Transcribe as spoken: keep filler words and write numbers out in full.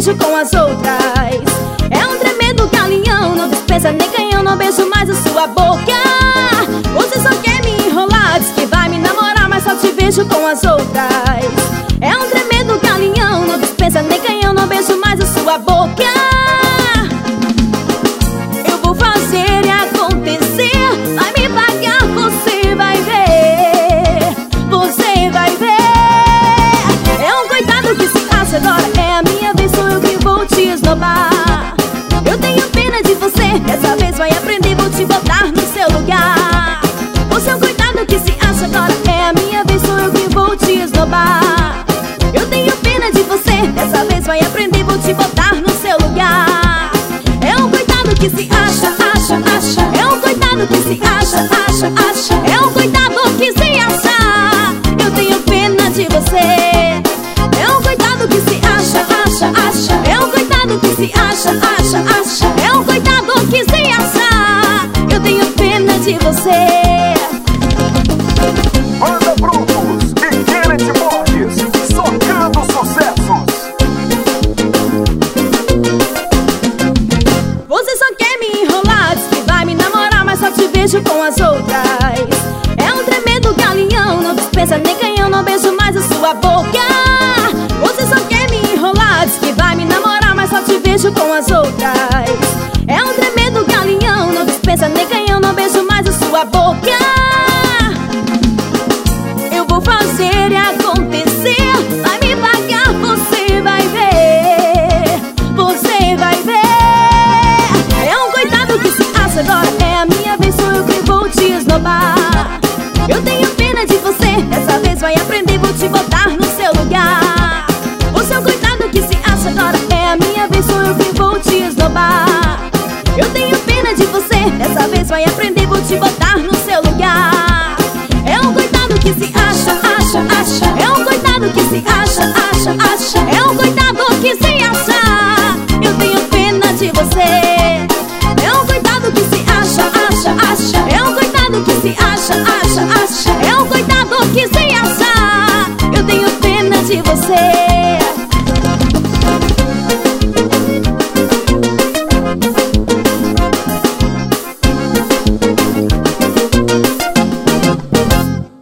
vejo com as outras. É um tremendo galinhão, não dispensa nem canhão, não beijo mais a sua boca. Você só quer me enrolar, diz que vai me namorar, mas só te vejo com as outras. É um tremendo galinhão, não dispensa nem canhão, não beijo mais a sua boca. Eu vou fazer e acontecer, vai me pagar, você vai ver, você vai ver. É um coitado que se acha, agora é a minha vez, sou eu que vou te esnobar. Eu tenho pena de você, dessa vez vai aprender, vou te botar no seu lugar. Você é um coitado que se acha, agora é a minha vez, sou eu que vou te esnobar. Eu tenho pena de você, dessa vez vai aprender, vou te botar no seu lugar. É um coitado que se acha, acha, acha. É um coitado que se acha, acha, acha. É um coitado que se acha. Eu tenho pena de você. É um coitado que se acha, acha, acha. É um coitado que se acha, acha, acha. É um coitado que se acha. Eu tenho pena de você. Banda Brutos e Kenneth Borges, socando sucessos. Você só quer me enrolar, diz que vai me namorar, mas só te vejo com as outras. É um tremendo galinhão, não dispensa nem canhão, não beijo mais a sua boca. Você só quer me enrolar, diz que vai me namorar, mas só te vejo com as outras. É um tremendo galinhão, não dispensa nem canhão, não beijo mais a sua boca. Eu vou fazer e acontecer, vai me pagar, você vai ver, você vai ver. É um coitado que se acha, agora é a minha vez, sou eu que vou te esnobar. Eu tenho pena de você, dessa vez vai aprender, vou te botar no seu lugar. Você é um coitado que se acha, agora é a minha vez, sou eu que vou te esnobar. Eu tenho pena de você, dessa vez vai aprender, vou te botar no seu lugar. É um coitado que se acha, acha, acha. É um coitado que se acha, acha, acha. É um coitado que se acha. Eu tenho pena de você. É um coitado que se acha, acha, acha. É um coitado que se acha, acha, acha. É um coitado que se acha. Eu tenho pena de você.